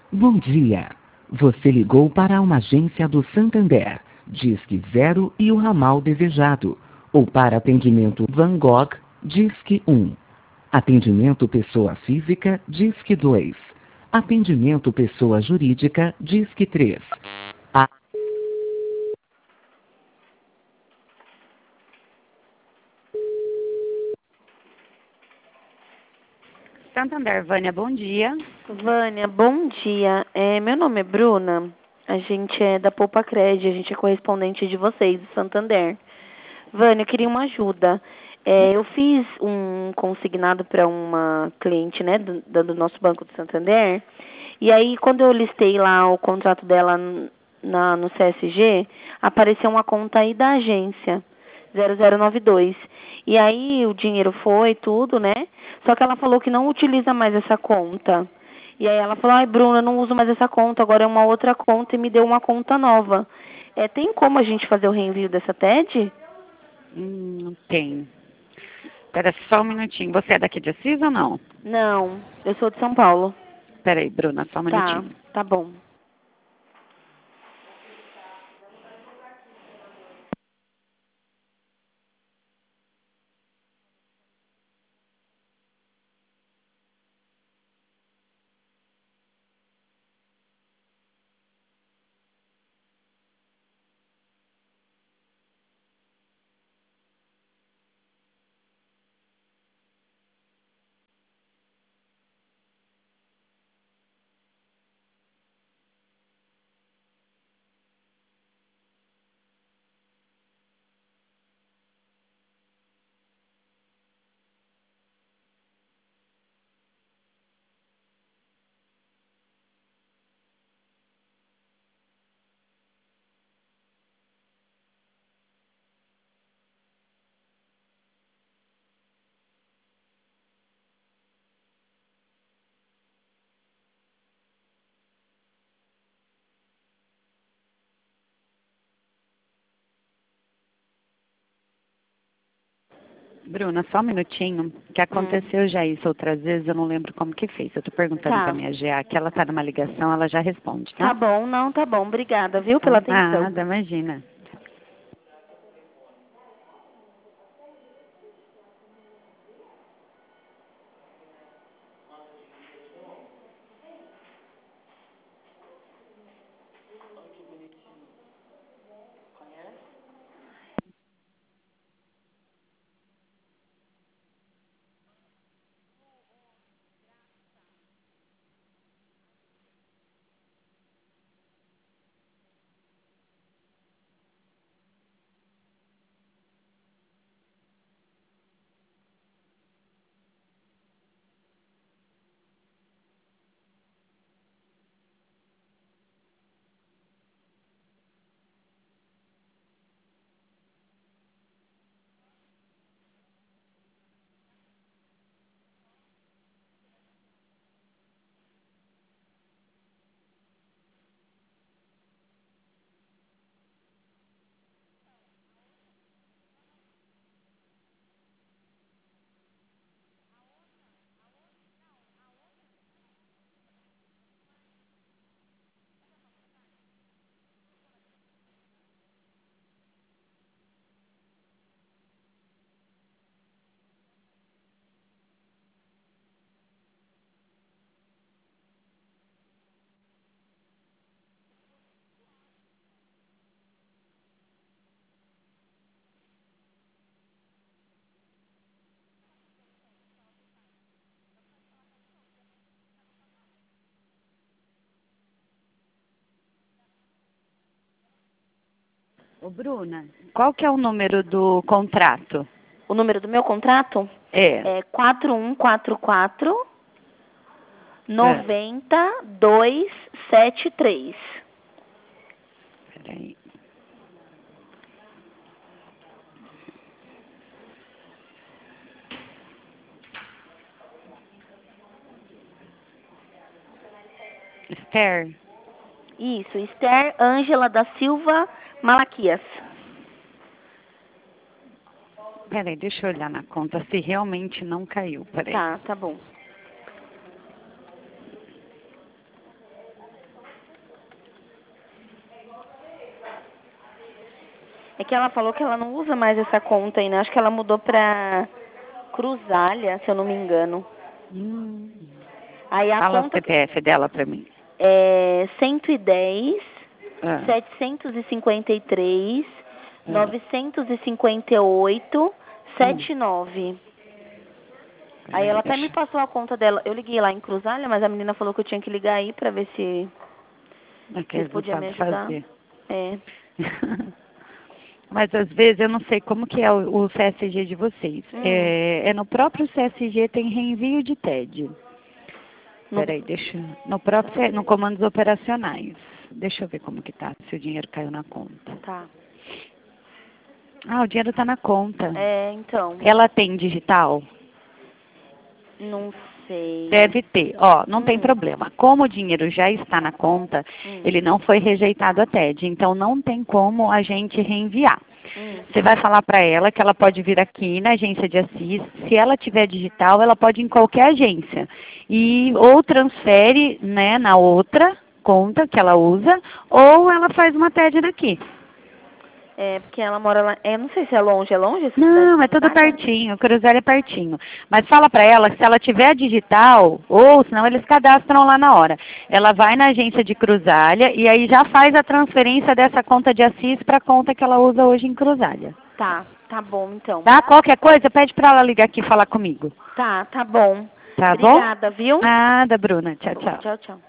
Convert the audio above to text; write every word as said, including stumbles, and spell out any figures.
Bom dia. Você ligou para uma agência do Santander. Disque zero e o ramal desejado. Ou para atendimento Van Gogh, Disque um. Atendimento pessoa física, Disque dois. Atendimento pessoa jurídica, Disque três. A... Santander, Vânia, bom dia. Vânia, bom dia. É, meu nome é Bruna. A gente é da Poupa Cred, a gente é correspondente de vocês, do Santander. Vânia, eu queria uma ajuda. É, eu fiz um consignado para uma cliente, né, do, do nosso Banco do Santander. E aí, quando eu listei lá o contrato dela na, no C S G, apareceu uma conta aí da agência, zero zero nove dois. E aí, o dinheiro foi, tudo, né? Só que ela falou que não utiliza mais essa conta. E aí ela falou, ai, Bruna, eu não uso mais essa conta, agora é uma outra conta e me deu uma conta nova. É, tem como a gente fazer o reenvio dessa T E D? Hum, tem. Espera só um minutinho. Você é daqui de Assis ou não? Não, eu sou de São Paulo. Espera aí, Bruna, só um Tá, minutinho. tá bom. Bruna, só um minutinho. Que Hum. aconteceu já isso outras vezes, eu não lembro como que fez. Eu tô perguntando pra Tá. minha G A que ela tá numa ligação, ela já responde, Tá tá? bom, não, tá bom. Obrigada, viu, Tá pela atenção. nada, imagina. Ô, Bruna, qual que é o número do contrato? O número do meu contrato É. é quatro um quatro quatro É. nove zero dois sete três. Peraí. Esther, Isso, Esther Ângela da Silva Malaquias. peraí, deixa eu olhar na conta se realmente não caiu. Peraí. Tá, tá bom. É que ela falou que ela não usa mais essa conta ainda. Acho que ela mudou pra Cruzália, se eu não me engano. Hum. Aí a Fala o conta C P F dela pra mim. é cento e dez, Ah. setecentos e cinquenta e três, Ah. novecentos e cinquenta e oito, setenta e nove. Aí ela até me passou a conta dela. Eu liguei lá em Cruzália, mas a menina falou que eu tinha que ligar aí pra ver se Aqueles vocês não podiam me sabem ajudar. fazer. É. Mas às vezes eu não sei como que é o, o C S G de vocês. Hum. É, é no próprio C S G tem reenvio de T E D. No- Peraí, deixa. No próprio, no comandos operacionais. Deixa eu ver como que tá, se o dinheiro caiu na conta. Tá. Ah, o dinheiro tá na conta. É, então. Ela tem digital? Não sei. Deve ter. Ó, não tem Hum. problema. Como o dinheiro já está na conta, Hum. ele não foi rejeitado a T E D, então não tem como a gente reenviar. Hum. Você vai falar para ela que ela pode vir aqui na agência de Assis. Se ela tiver digital, ela pode ir em qualquer agência. E ou transfere, né, na outra conta que ela usa, ou ela faz uma T E D daqui. É, porque ela mora lá. Eu não sei se é longe. É longe essa Não, cidade é de tudo Cruzália? pertinho, o Cruzeiro é pertinho. Mas fala pra ela que se ela tiver digital, ou senão eles cadastram lá na hora. Ela vai na agência de Cruzália e aí já faz a transferência dessa conta de Assis para a conta que ela usa hoje em Cruzália. Tá, tá bom então. Tá? Qualquer coisa, pede pra ela ligar aqui e falar comigo. Tá, tá bom. Tá bom? Obrigada, viu? Nada, Bruna. Tchau, tchau. Tchau, tchau.